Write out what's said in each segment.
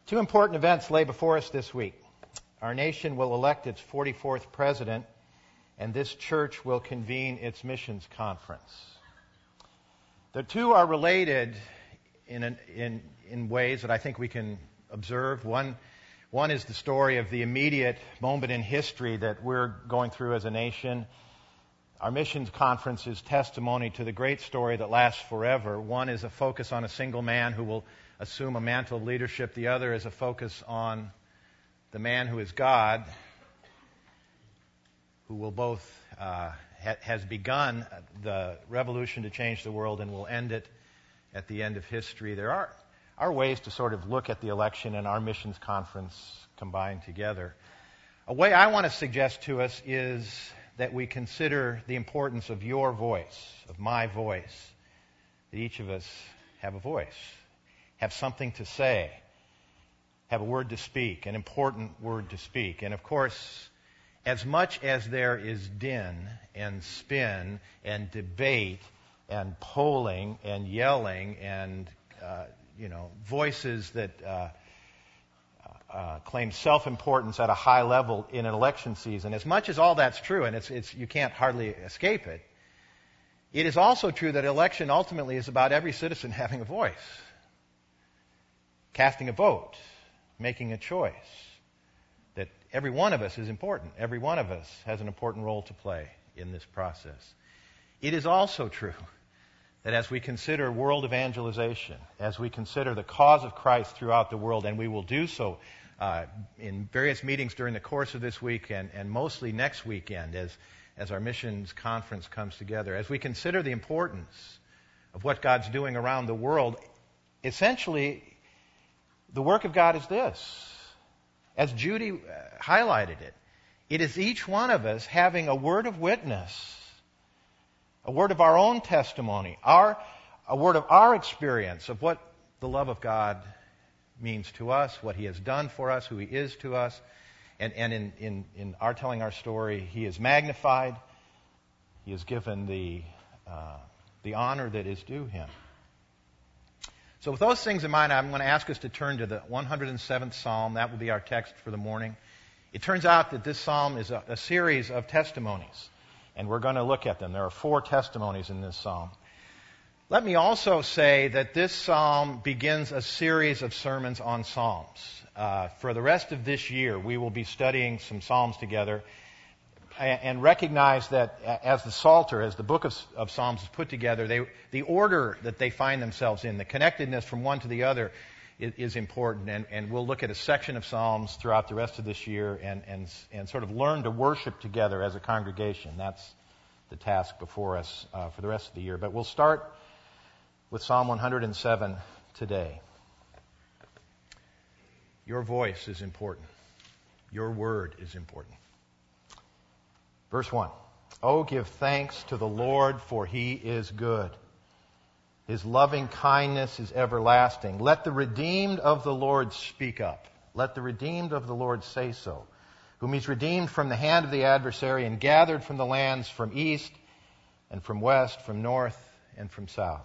Two important events lay before us this week. Our nation will elect its 44th president, and this church will convene its missions conference. The two are related in ways that I think we can observe. One is the story of the immediate moment in history that we're going through as a nation. Our missions conference is testimony to the great story that lasts forever. One is a focus on a single man who will assume a mantle of leadership. The other is a focus on the man who is God, who will both has begun the revolution to change the world and will end it at the end of history. There are ways to sort of look at the election and our missions conference combined together. A way I want to suggest to us is that we consider the importance of your voice, of my voice, that each of us have a voice, have something to say, have a word to speak, an important word to speak. And of course, as much as there is din and spin and debate and polling and yelling and voices that claim self-importance at a high level in an election season, as much as all that's true, and it's you can't hardly escape it, it is also true that election ultimately is about every citizen having a voice, casting a vote, making a choice. That every one of us is important. Every one of us has an important role to play in this process. It is also true that as we consider world evangelization, as we consider the cause of Christ throughout the world, and we will do so in various meetings during the course of this week and mostly next weekend as our missions conference comes together, as we consider the importance of what God's doing around the world, essentially the work of God is this. As Judy highlighted it, it is each one of us having a word of witness, a word of our own testimony, a word of our experience of what the love of God means to us, what He has done for us, who He is to us. And in our telling our story, He is magnified. He is given the honor that is due Him. So with those things in mind, I'm going to ask us to turn to the 107th Psalm. That will be our text for the morning. It turns out that this psalm is a series of testimonies, and we're going to look at them. There are 4 testimonies in this psalm. Let me also say that this psalm begins a series of sermons on psalms. For the rest of this year, we will be studying some psalms together and recognize that as the Psalter, as the book of Psalms is put together, the order that they find themselves in, the connectedness from one to the other is important. And we'll look at a section of Psalms throughout the rest of this year and sort of learn to worship together as a congregation. That's the task before us for the rest of the year. But we'll start with Psalm 107 today. Your voice is important. Your word is important. Verse 1. Oh, give thanks to the Lord, for He is good. His loving kindness is everlasting. Let the redeemed of the Lord speak up. Let the redeemed of the Lord say so, whom He's redeemed from the hand of the adversary and gathered from the lands from east and from west, from north and from south.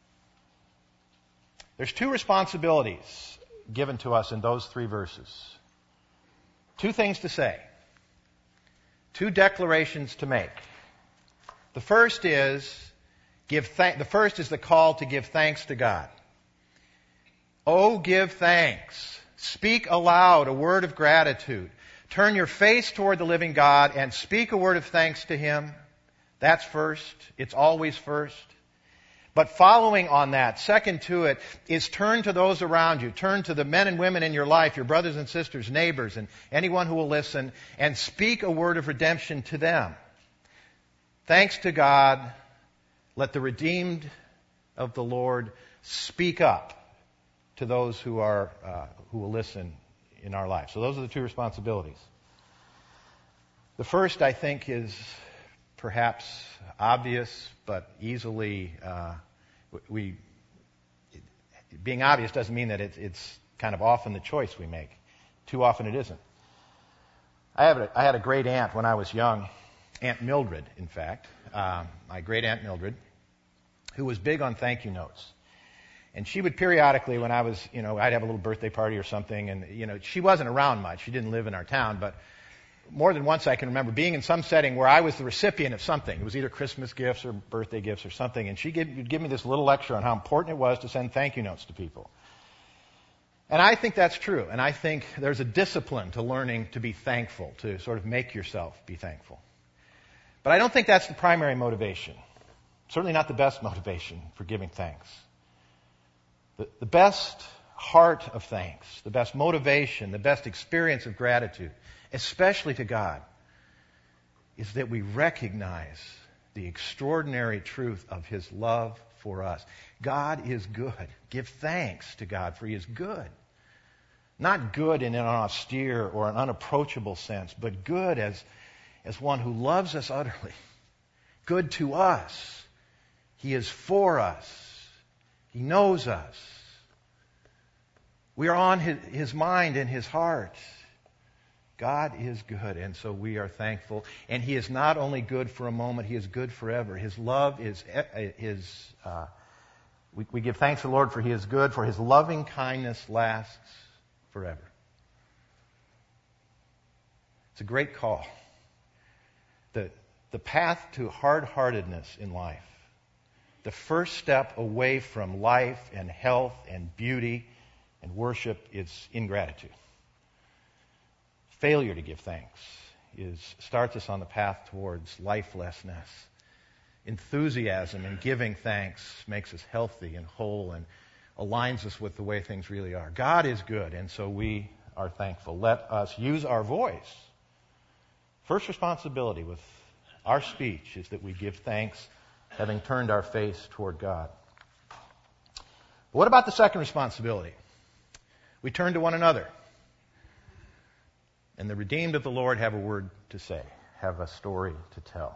There's 2 responsibilities given to us in those 3 verses. 2 things to say. 2 declarations to make. The first is the call to give thanks to God. Oh, give thanks. Speak aloud a word of gratitude. Turn your face toward the living God and speak a word of thanks to Him. That's first. It's always first. But following on that, second to it, is turn to those around you. Turn to the men and women in your life, your brothers and sisters, neighbors, and anyone who will listen, and speak a word of redemption to them. Thanks to God, let the redeemed of the Lord speak up to those who will listen in our life. So those are the 2 responsibilities. The first, I think, is perhaps obvious, but easily being obvious doesn't mean that it's kind of often the choice we make. Too often it isn't. I had a great aunt when I was young, Aunt Mildred, in fact, my great Aunt Mildred, who was big on thank you notes. And she would periodically, when I was, I'd have a little birthday party or something, and, she wasn't around much. She didn't live in our town, but more than once I can remember being in some setting where I was the recipient of something. It was either Christmas gifts or birthday gifts or something, and she would give me this little lecture on how important it was to send thank you notes to people. And I think that's true, and I think there's a discipline to learning to be thankful, to sort of make yourself be thankful. But I don't think that's the primary motivation. Certainly not the best motivation for giving thanks. The best heart of thanks, the best motivation, the best experience of gratitude, especially to God, is that we recognize the extraordinary truth of His love for us. God is good. Give thanks to God, for He is good. Not good in an austere or an unapproachable sense, but good as one who loves us utterly. Good to us. He is for us. He knows us. We are on His mind and His heart. God is good, and so we are thankful. And He is not only good for a moment, He is good forever. His love is we give thanks to the Lord for He is good, for His loving kindness lasts forever. It's a great call. The path to hard-heartedness in life, the first step away from life and health and beauty and worship is ingratitude. Failure to give thanks starts us on the path towards lifelessness. Enthusiasm in giving thanks makes us healthy and whole and aligns us with the way things really are. God is good, and so we are thankful. Let us use our voice. First responsibility with our speech is that we give thanks, having turned our face toward God. But what about the second responsibility? We turn to one another. And the redeemed of the Lord have a word to say, have a story to tell.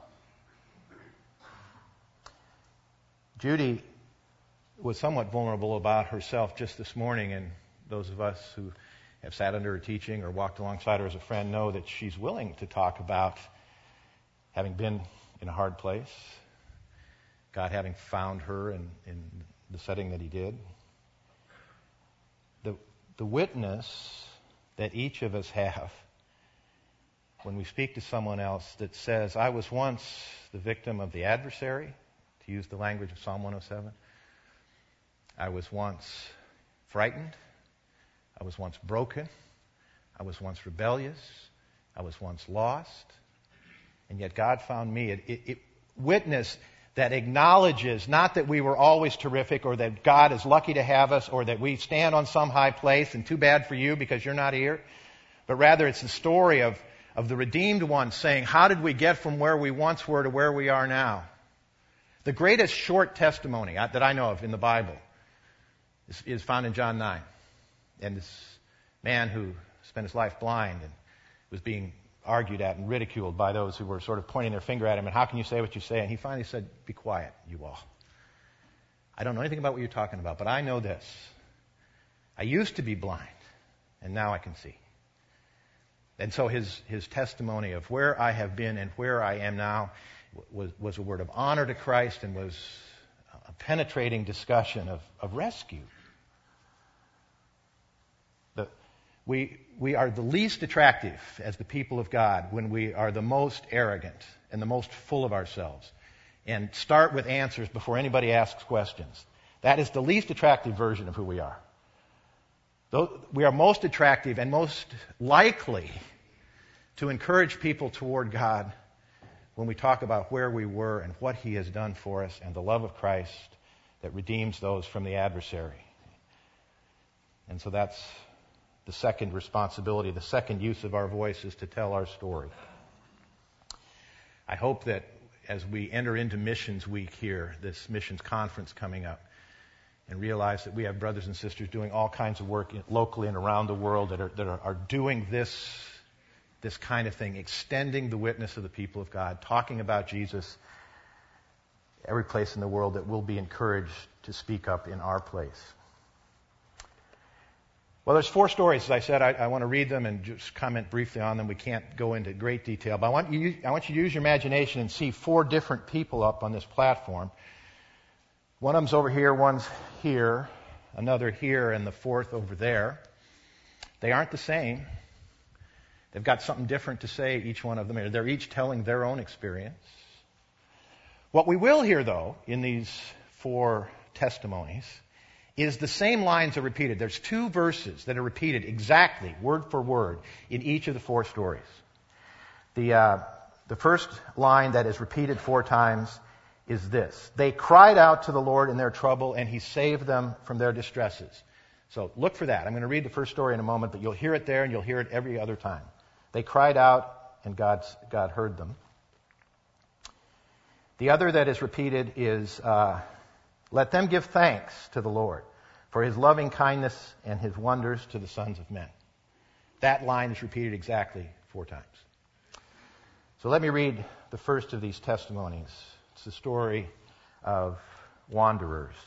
Judy was somewhat vulnerable about herself just this morning, and those of us who have sat under her teaching or walked alongside her as a friend know that she's willing to talk about having been in a hard place, God having found her in the setting that He did. The witness that each of us have when we speak to someone else that says, I was once the victim of the adversary, to use the language of Psalm 107. I was once frightened. I was once broken. I was once rebellious. I was once lost. And yet God found me. Witness that acknowledges not that we were always terrific or that God is lucky to have us or that we stand on some high place and too bad for you because you're not here. But rather it's the story of the redeemed one saying, how did we get from where we once were to where we are now? The greatest short testimony that I know of in the Bible is found in John 9. And this man who spent his life blind and was being argued at and ridiculed by those who were sort of pointing their finger at him, and how can you say what you say? And he finally said, be quiet, you all. I don't know anything about what you're talking about, but I know this. I used to be blind, and now I can see. And so his testimony of where I have been and where I am now was a word of honor to Christ and was a penetrating discussion of rescue. We are the least attractive as the people of God when we are the most arrogant and the most full of ourselves and start with answers before anybody asks questions. That is the least attractive version of who we are. We are most attractive and most likely to encourage people toward God when we talk about where we were and what He has done for us and the love of Christ that redeems those from the adversary. And so that's the second responsibility, the second use of our voice is to tell our story. I hope that as we enter into Missions Week here, this missions conference coming up, and realize that we have brothers and sisters doing all kinds of work locally and around the world that are doing this kind of thing, extending the witness of the people of God, talking about Jesus every place in the world, that we'll be encouraged to speak up in our place. Well, there's 4 stories, as I said. I want to read them and just comment briefly on them. We can't go into great detail, but I want you to use your imagination and see 4 different people up on this platform. One of them's over here, one's here, another here, and the fourth over there. They aren't the same. They've got something different to say, each one of them. They're each telling their own experience. What we will hear, though, in these 4 testimonies is the same lines are repeated. There's 2 verses that are repeated exactly, word for word, in each of the 4 stories. The first line that is repeated 4 times is this: they cried out to the Lord in their trouble, and He saved them from their distresses. So look for that. I'm going to read the first story in a moment, but you'll hear it there, and you'll hear it every other time. They cried out, and God heard them. The other that is repeated is, let them give thanks to the Lord for His loving kindness and His wonders to the sons of men. That line is repeated exactly 4 times. So let me read the first of these testimonies. It's the story of wanderers.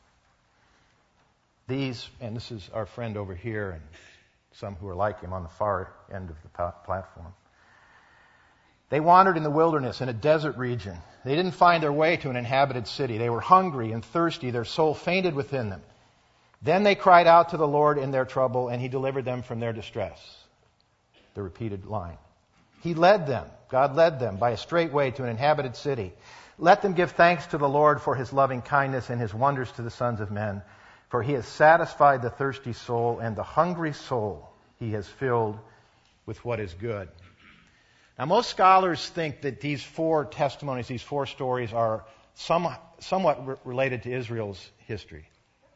These, and this is our friend over here and some who are like him on the far end of the platform. They wandered in the wilderness in a desert region. They didn't find their way to an inhabited city. They were hungry and thirsty. Their soul fainted within them. Then they cried out to the Lord in their trouble, and He delivered them from their distress. The repeated line. He led them, God led them by a straight way to an inhabited city. Let them give thanks to the Lord for His loving kindness and His wonders to the sons of men. For He has satisfied the thirsty soul, and the hungry soul He has filled with what is good. Now, most scholars think that these 4 testimonies, these 4 stories, are somewhat related to Israel's history.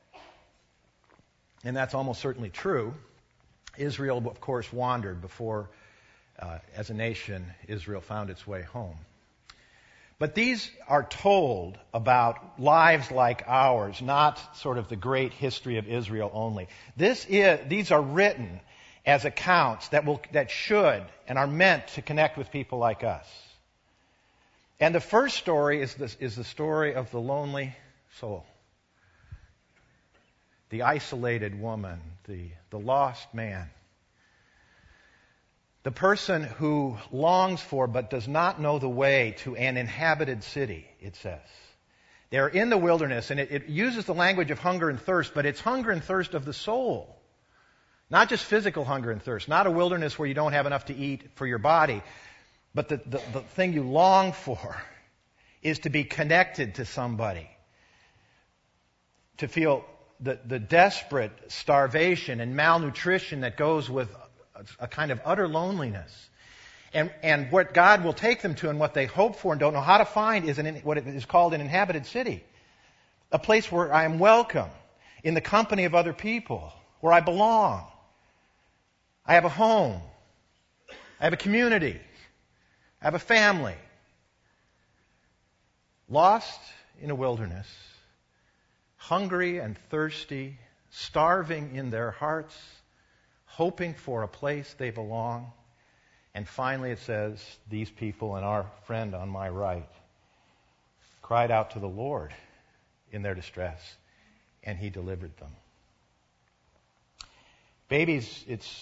And that's almost certainly true. Israel, of course, wandered before, as a nation, Israel found its way home. But these are told about lives like ours, not sort of the great history of Israel only. These are written as accounts that should and are meant to connect with people like us. And the first story is the story of the lonely soul, the isolated woman, the lost man, the person who longs for but does not know the way to an inhabited city, it says. They're in the wilderness, and it uses the language of hunger and thirst, but it's hunger and thirst of the soul. Not just physical hunger and thirst, not a wilderness where you don't have enough to eat for your body, but the thing you long for is to be connected to somebody, to feel the desperate starvation and malnutrition that goes with a kind of utter loneliness. And what God will take them to and what they hope for and don't know how to find is what is called an inhabited city. A place where I am welcome, in the company of other people, where I belong. I have a home. I have a community. I have a family. Lost in a wilderness, hungry and thirsty, starving in their hearts, hoping for a place they belong. And finally it says, these people and our friend on my right cried out to the Lord in their distress, and He delivered them. Babies,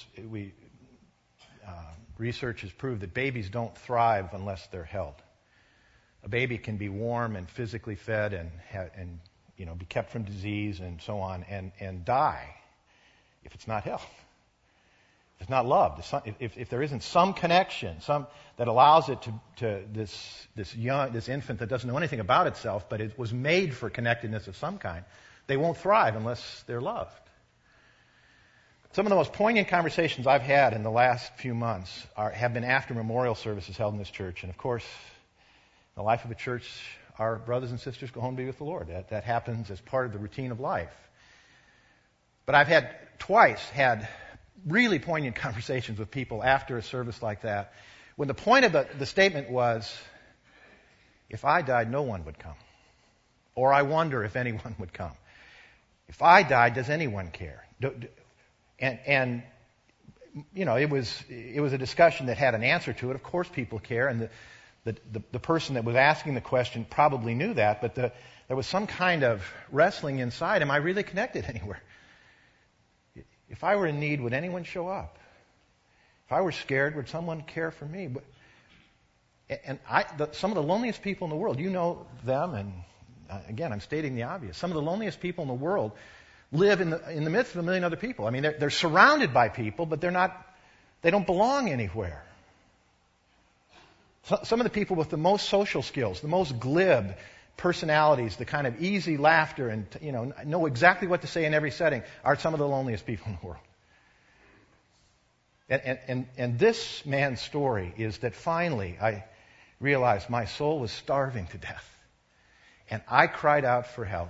research has proved that babies don't thrive unless they're held. A baby can be warm and physically fed and be kept from disease and so on and die if it's not held. If it's not loved, if there isn't some connection, that allows it to this infant that doesn't know anything about itself, but it was made for connectedness of some kind, they won't thrive unless they're loved. Some of the most poignant conversations I've had in the last few months have been after memorial services held in this church. And of course, in the life of a church, our brothers and sisters go home to be with the Lord. That happens as part of the routine of life. But I've twice had really poignant conversations with people after a service like that, when the point of the statement was, if I died, no one would come. Or I wonder if anyone would come. If I died, does anyone care? And it was a discussion that had an answer to it. Of course people care, and the person that was asking the question probably knew that, but there was some kind of wrestling inside. Am I really connected anywhere? If I were in need, would anyone show up? If I were scared, would someone care for me? Some of the loneliest people in the world, you know them, and again, I'm stating the obvious. Some of the loneliest people in the world live in the midst of a million other people. I mean, they're surrounded by people, but they don't belong anywhere. Some of the people with the most social skills, the most glib personalities, the kind of easy laughter and, know exactly what to say in every setting are some of the loneliest people in the world. And this man's story is that finally I realized my soul was starving to death. And I cried out for help.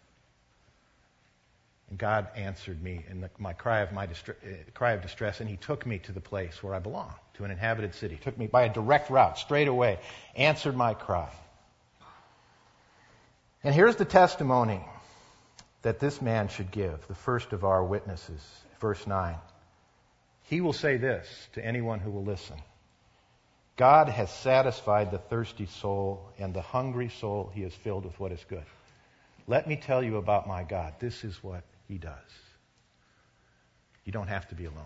And God answered me in my cry of distress, and He took me to the place where I belong, to an inhabited city. Took me by a direct route, straight away, answered my cry. And here's the testimony that this man should give, the first of our witnesses. Verse 9. He will say this to anyone who will listen. God has satisfied the thirsty soul, and the hungry soul He has filled with what is good. Let me tell you about my God. This is what He does. You don't have to be alone.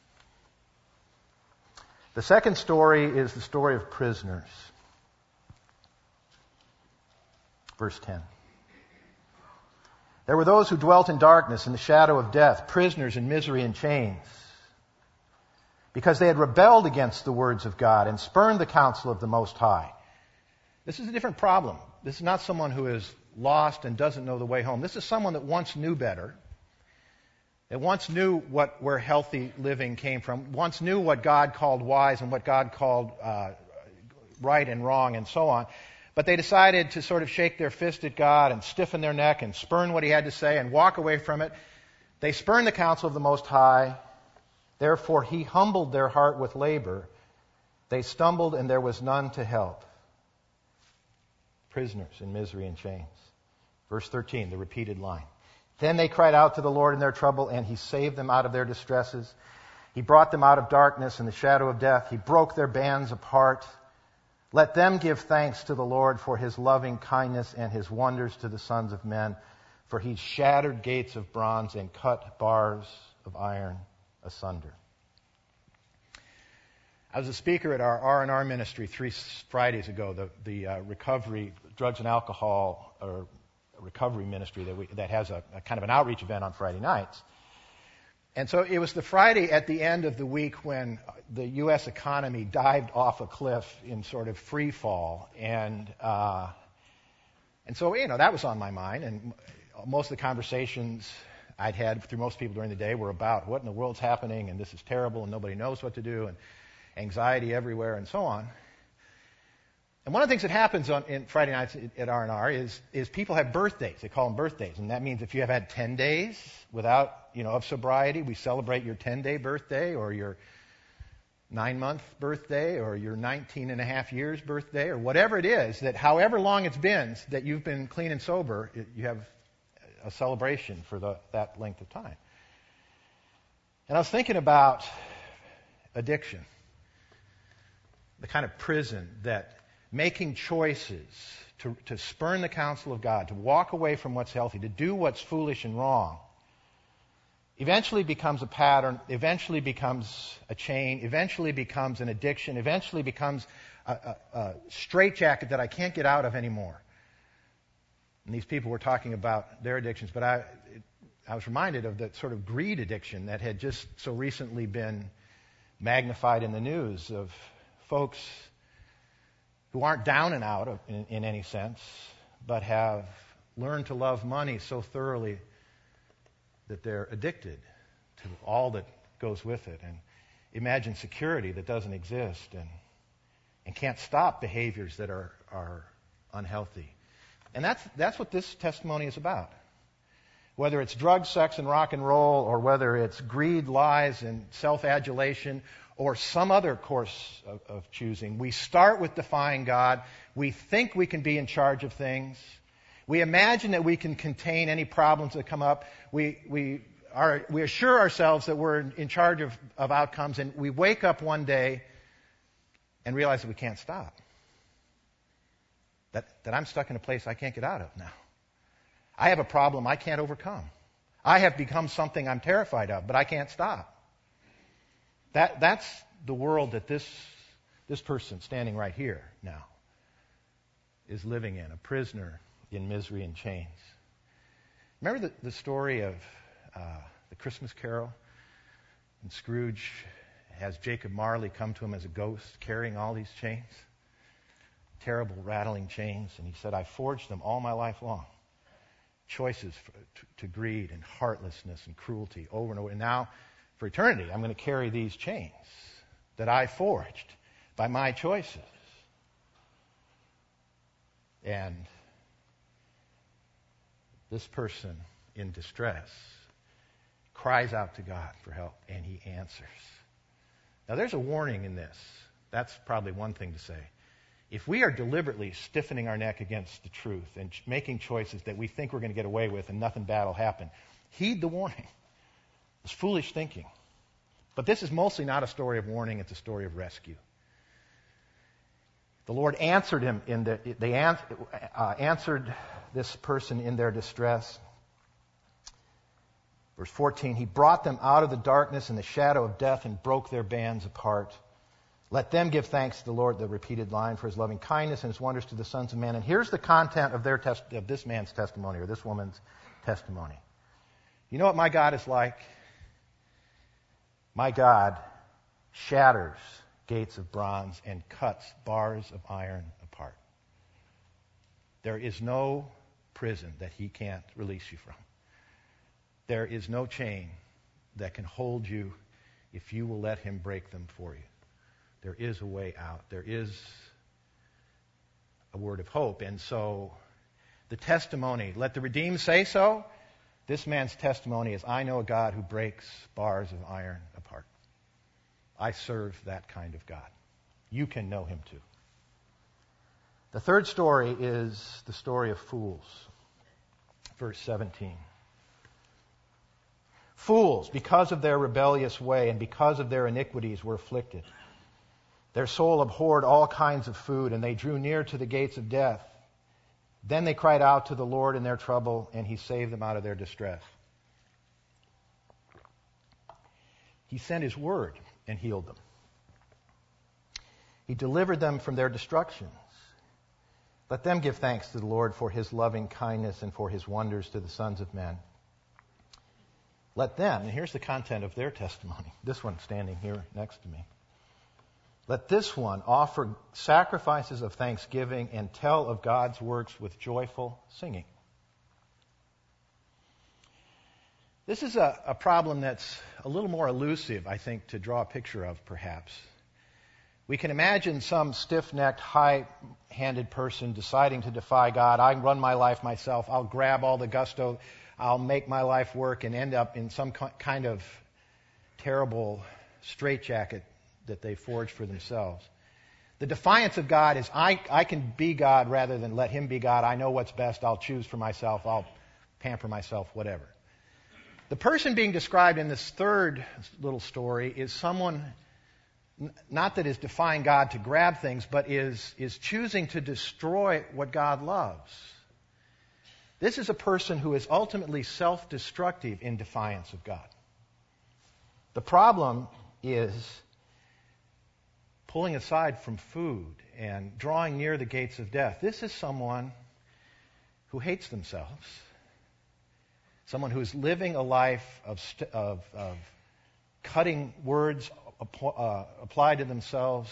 The second story is the story of prisoners. Verse 10. There were those who dwelt in darkness and the shadow of death, prisoners in misery and chains, because they had rebelled against the words of God and spurned the counsel of the Most High. This is a different problem. This is not someone who is lost and doesn't know the way home. This is someone that once knew better, that once knew where healthy living came from, once knew what God called wise and what God called right and wrong and so on. But they decided to sort of shake their fist at God and stiffen their neck and spurn what He had to say and walk away from it. They spurned the counsel of the Most High. Therefore He humbled their heart with labor. They stumbled and there was none to help. Prisoners in misery and chains. Verse 13, the repeated line. Then they cried out to the Lord in their trouble, and He saved them out of their distresses. He brought them out of darkness and the shadow of death. He broke their bands apart. Let them give thanks to the Lord for His loving kindness and His wonders to the sons of men. For He shattered gates of bronze and cut bars of iron asunder. I was a speaker at our R&R ministry 3 Fridays ago, the recovery, drugs and alcohol or recovery ministry that has a kind of an outreach event on Friday nights. And so it was the Friday at the end of the week when the U.S. economy dived off a cliff in sort of free fall. And so, that was on my mind. And most of the conversations I'd had through most people during the day were about what in the world's happening, and this is terrible, and nobody knows what to do, and anxiety everywhere, and so on. And one of the things that happens in Friday nights at R&R is people have birthdays. They call them birthdays. And that means if you have had 10 days without, of sobriety, we celebrate your 10-day birthday or your 9-month birthday or your 19 and a half years birthday or whatever it is, that however long it's been that you've been clean and sober, you have a celebration for that length of time. And I was thinking about addiction, the kind of prison that making choices to spurn the counsel of God, to walk away from what's healthy, to do what's foolish and wrong, eventually becomes a pattern, eventually becomes a chain, eventually becomes an addiction, eventually becomes a straitjacket that I can't get out of anymore. And these people were talking about their addictions, but I was reminded of the sort of greed addiction that had just so recently been magnified in the news of folks who aren't down and out in any sense, but have learned to love money so thoroughly that they're addicted to all that goes with it, and imagine security that doesn't exist, and can't stop behaviors that are unhealthy. And that's what this testimony is about. Whether it's drugs, sex, and rock and roll, or whether it's greed, lies, and self-adulation, or some other course of choosing, we start with defying God. We think we can be in charge of things. We imagine that we can contain any problems that come up. We assure ourselves that we're in charge of outcomes, and we wake up one day and realize that we can't stop. That I'm stuck in a place I can't get out of now. I have a problem I can't overcome. I have become something I'm terrified of, but I can't stop. That's the world that this person standing right here now is living in, a prisoner in misery and chains. Remember the story of the Christmas Carol. And Scrooge has Jacob Marley come to him as a ghost, carrying all these chains, terrible rattling chains. And he said, I forged them all my life long. Choices to greed and heartlessness and cruelty over and over. And now, for eternity, I'm going to carry these chains that I forged by my choices. And this person in distress cries out to God for help, and he answers. Now, there's a warning in this. That's probably one thing to say. If we are deliberately stiffening our neck against the truth and making choices that we think we're going to get away with and nothing bad will happen, heed the warning. It's foolish thinking. But this is mostly not a story of warning, it's a story of rescue. The Lord answered him answered this person in their distress. Verse 14, he brought them out of the darkness and the shadow of death and broke their bands apart. Let them give thanks to the Lord, the repeated line, for his loving kindness and his wonders to the sons of men. And here's the content of of this man's testimony, or this woman's testimony. You know what my God is like? My God shatters gates of bronze and cuts bars of iron apart. There is no prison that he can't release you from. There is no chain that can hold you if you will let him break them for you. There is a way out. There is a word of hope. And so the testimony, let the redeemed say so. This man's testimony is, I know a God who breaks bars of iron apart. I serve that kind of God. You can know him too. The third story is the story of fools. Verse 17. Fools, because of their rebellious way and because of their iniquities, were afflicted. Their soul abhorred all kinds of food, and they drew near to the gates of death. Then they cried out to the Lord in their trouble, and he saved them out of their distress. He sent his word and healed them. He delivered them from their destructions. Let them give thanks to the Lord for his loving kindness and for his wonders to the sons of men. Let them, and here's the content of their testimony, this one standing here next to me. Let this one offer sacrifices of thanksgiving and tell of God's works with joyful singing. This is a problem that's a little more elusive, I think, to draw a picture of, perhaps. We can imagine some stiff-necked, high-handed person deciding to defy God. I run my life myself. I'll grab all the gusto. I'll make my life work and end up in some kind of terrible straitjacket that they forged for themselves. The defiance of God is, I can be God rather than let him be God. I know what's best. I'll choose for myself. I'll pamper myself, whatever. The person being described in this third little story is someone, not that is defying God to grab things, but is choosing to destroy what God loves. This is a person who is ultimately self-destructive in defiance of God. The problem is pulling aside from food and drawing near the gates of death. This is someone who hates themselves, someone who is living a life of cutting words applied to themselves,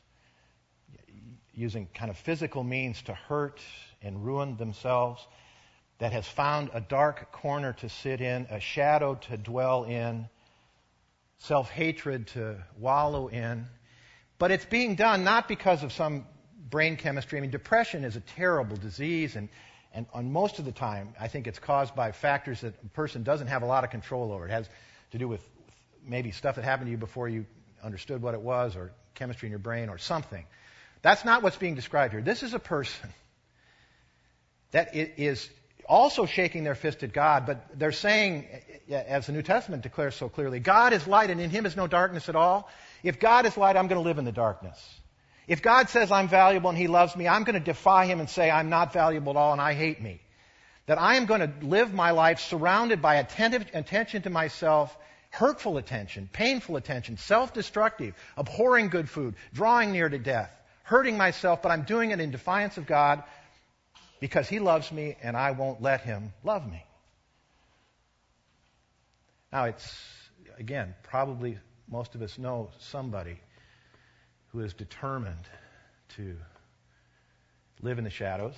using kind of physical means to hurt and ruin themselves, that has found a dark corner to sit in, a shadow to dwell in, self-hatred to wallow in. But it's being done not because of some brain chemistry. I mean, depression is a terrible disease, and on most of the time, I think it's caused by factors that a person doesn't have a lot of control over. It has to do with maybe stuff that happened to you before you understood what it was, or chemistry in your brain, or something. That's not what's being described here. This is a person that is also shaking their fist at God, but they're saying, as the New Testament declares so clearly, God is light and in him is no darkness at all. If God is light, I'm going to live in the darkness. If God says I'm valuable and he loves me, I'm going to defy him and say I'm not valuable at all and I hate me. That I am going to live my life surrounded by attentive attention to myself, hurtful attention, painful attention, self-destructive, abhorring good food, drawing near to death, hurting myself, but I'm doing it in defiance of God because he loves me and I won't let him love me. Now, it's, again, probably most of us know somebody who is determined to live in the shadows,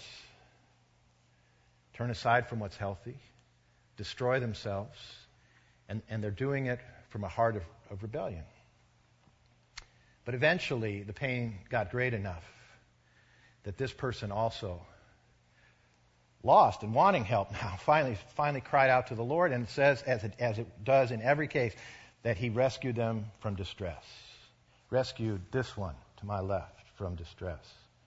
turn aside from what's healthy, destroy themselves, and they're doing it from a heart of rebellion. But eventually, the pain got great enough that this person also, lost and wanting help now, finally cried out to the Lord, and it says, as it does in every case, that he rescued them from distress. Rescued this one to my left from distress.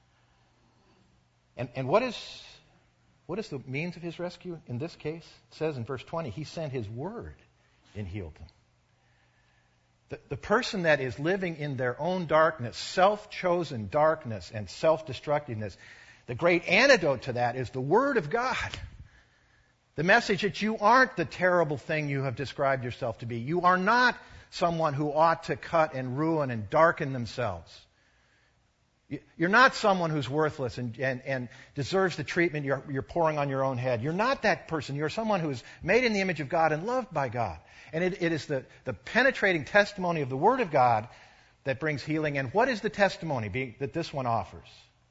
And what is the means of his rescue in this case? It says in verse 20, he sent his word and healed them. The person that is living in their own darkness, self-chosen darkness and self-destructiveness, the great antidote to that is the Word of God. The message that you aren't the terrible thing you have described yourself to be. You are not someone who ought to cut and ruin and darken themselves. You're not someone who's worthless and deserves the treatment you're pouring on your own head. You're not that person. You're someone who is made in the image of God and loved by God. And it is the penetrating testimony of the Word of God that brings healing. And what is the testimony that this one offers?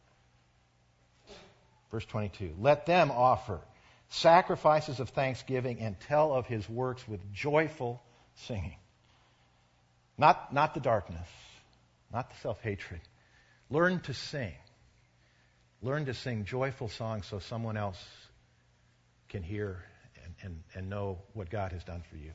Verse 22, let them offer sacrifices of thanksgiving and tell of his works with joyful singing. Not the darkness, not the self-hatred. Learn to sing. Learn to sing joyful songs so someone else can hear and know what God has done for you.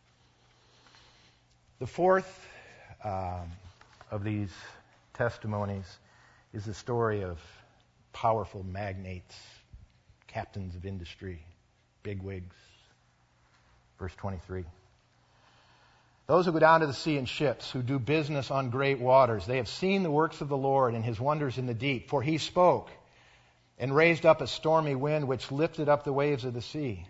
The fourth of these testimonies is the story of powerful magnates, captains of industry, bigwigs. Verse 23. Those who go down to the sea in ships, who do business on great waters, they have seen the works of the Lord and his wonders in the deep. For he spoke and raised up a stormy wind which lifted up the waves of the sea.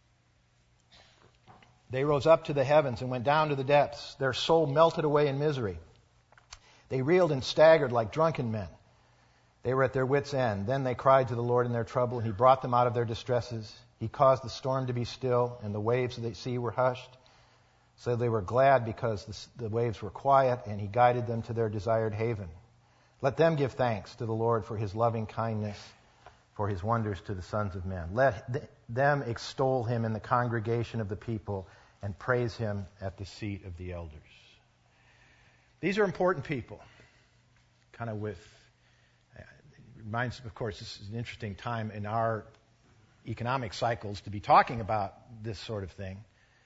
They rose up to the heavens and went down to the depths. Their soul melted away in misery. They reeled and staggered like drunken men. They were at their wits' end. Then they cried to the Lord in their trouble, and he brought them out of their distresses. He caused the storm to be still, and the waves of the sea were hushed. So they were glad because the waves were quiet, and he guided them to their desired haven. Let them give thanks to the Lord for his loving kindness, for his wonders to the sons of men. Let them extol him in the congregation of the people and praise him at the seat of the elders. These are important people, kind of reminds, of course, this is an interesting time in our economic cycles to be talking about this sort of thing.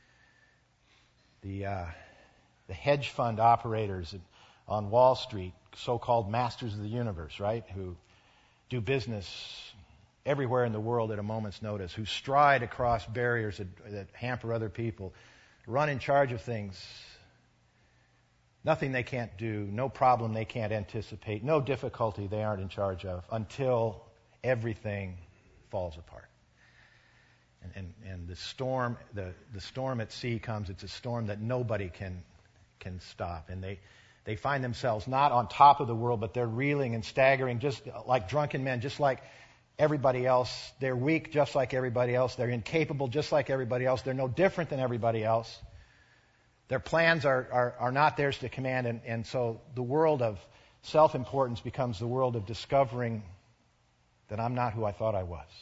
The hedge fund operators on Wall Street, so-called masters of the universe, right, who do business everywhere in the world at a moment's notice, who stride across barriers that hamper other people, run in charge of things. Nothing they can't do, no problem they can't anticipate, no difficulty they aren't in charge of until everything falls apart. And the storm at sea comes. It's a storm that nobody can stop. And they find themselves not on top of the world, but they're reeling and staggering just like drunken men, just like everybody else. They're weak just like everybody else. They're incapable just like everybody else. They're no different than everybody else. Their plans are not theirs to command, and so the world of self-importance becomes the world of discovering that I'm not who I thought I was.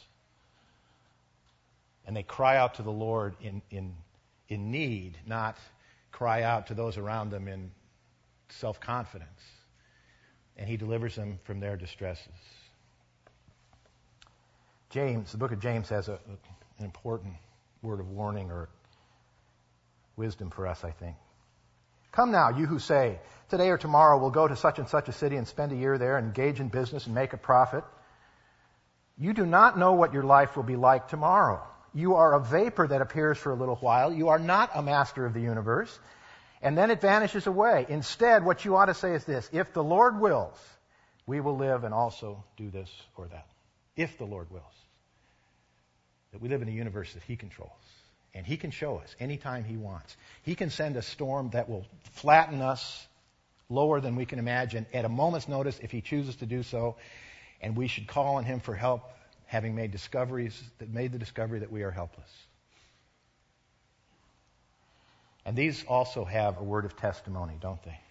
And they cry out to the Lord in need, not cry out to those around them in self-confidence. And he delivers them from their distresses. James, the book of James has an important word of warning or wisdom for us, I think. Come now, you who say, today or tomorrow we'll go to such and such a city and spend a year there and engage in business and make a profit. You do not know what your life will be like tomorrow. You are a vapor that appears for a little while. You are not a master of the universe. And then it vanishes away. Instead, what you ought to say is this: if the Lord wills, we will live and also do this or that. If the Lord wills. That we live in a universe that he controls. And he can show us anytime he wants. He can send a storm that will flatten us lower than we can imagine at a moment's notice if he chooses to do so. And we should call on him for help, having made the discovery that we are helpless. And these also have a word of testimony, don't they?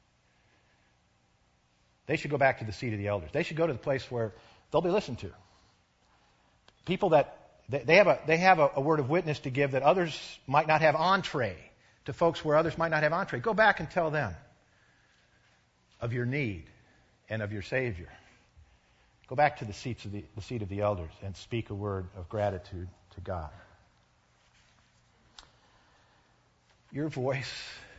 They should go back to the seat of the elders. They should go to the place where they'll be listened to. People that they have a word of witness to give that others might not have entree, to folks where others might not have entree. Go back and tell them of your need and of your Savior. Go back to the seat of the elders and speak a word of gratitude to God. Your voice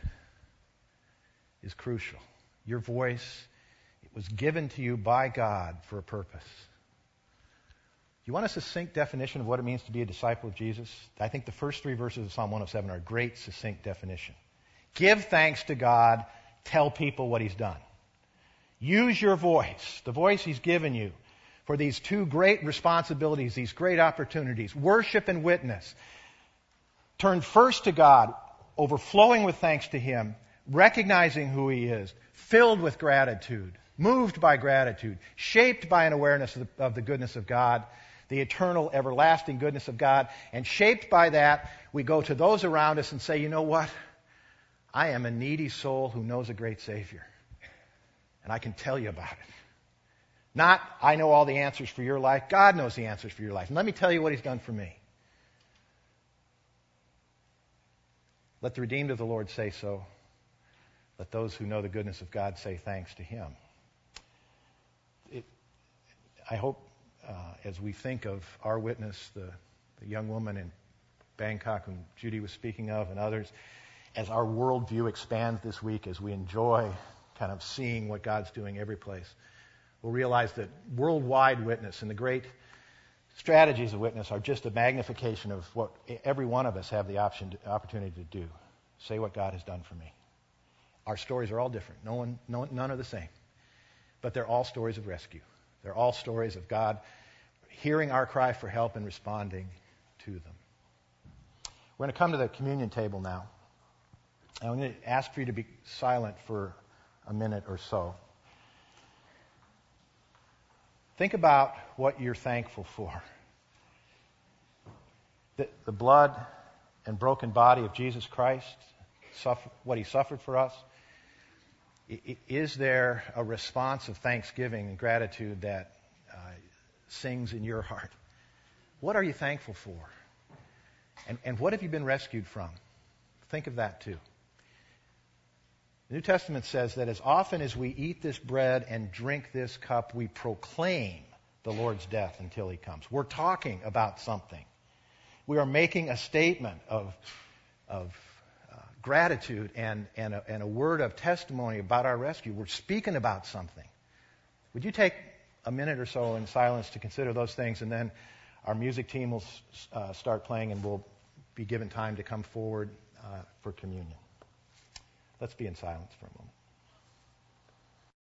is crucial. Your voice, it was given to you by God for a purpose. You want a succinct definition of what it means to be a disciple of Jesus? I think the first 3 verses of Psalm 107 are a great, succinct definition. Give thanks to God. Tell people what He's done. Use your voice, the voice He's given you, for these 2 great responsibilities, these great opportunities, worship and witness. Turn first to God, overflowing with thanks to Him, recognizing who He is, filled with gratitude, moved by gratitude, shaped by an awareness of the goodness of God, the eternal, everlasting goodness of God. And shaped by that, we go to those around us and say, you know what? I am a needy soul who knows a great Savior. And I can tell you about it. Not, I know all the answers for your life. God knows the answers for your life. And let me tell you what He's done for me. Let the redeemed of the Lord say so. Let those who know the goodness of God say thanks to Him. I hope as we think of our witness, the young woman in Bangkok whom Judy was speaking of and others, as our worldview expands this week, as we enjoy kind of seeing what God's doing every place, we'll realize that worldwide witness and the great strategies of witness are just a magnification of what every one of us have the opportunity to do. Say what God has done for me. Our stories are all different. None are the same. But they're all stories of rescue. They're all stories of God hearing our cry for help and responding to them. We're going to come to the communion table now. And I'm going to ask for you to be silent for a minute or so. Think about what you're thankful for. The blood and broken body of Jesus Christ, what He suffered for us. Is there a response of thanksgiving and gratitude that sings in your heart? What are you thankful for? And what have you been rescued from? Think of that too. The New Testament says that as often as we eat this bread and drink this cup, we proclaim the Lord's death until He comes. We're talking about something. We are making a statement of gratitude and a word of testimony about our rescue. We're speaking about something. Would you take a minute or so in silence to consider those things, and then our music team will start playing and we'll be given time to come forward for communion. Let's be in silence for a moment.